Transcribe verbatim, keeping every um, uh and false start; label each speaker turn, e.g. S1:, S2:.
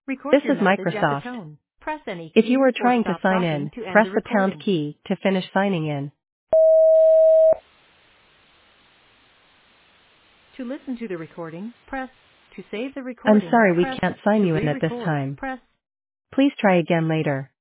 S1: Record
S2: This
S1: your
S2: is
S1: message at the
S2: Microsoft.
S1: tone. Press any
S2: If you
S1: key
S2: are
S1: or
S2: trying to
S1: stop
S2: sign
S1: talking
S2: in,
S1: to end
S2: press
S1: the
S2: the pound
S1: recording.
S2: key to finish signing in.
S1: To listen to the recording, press. To save the
S2: I'm
S1: recording,
S2: sorry we
S1: press.
S2: can't sign
S1: To
S2: you in at this
S1: re-record,
S2: time.
S1: press.
S2: Please try again later.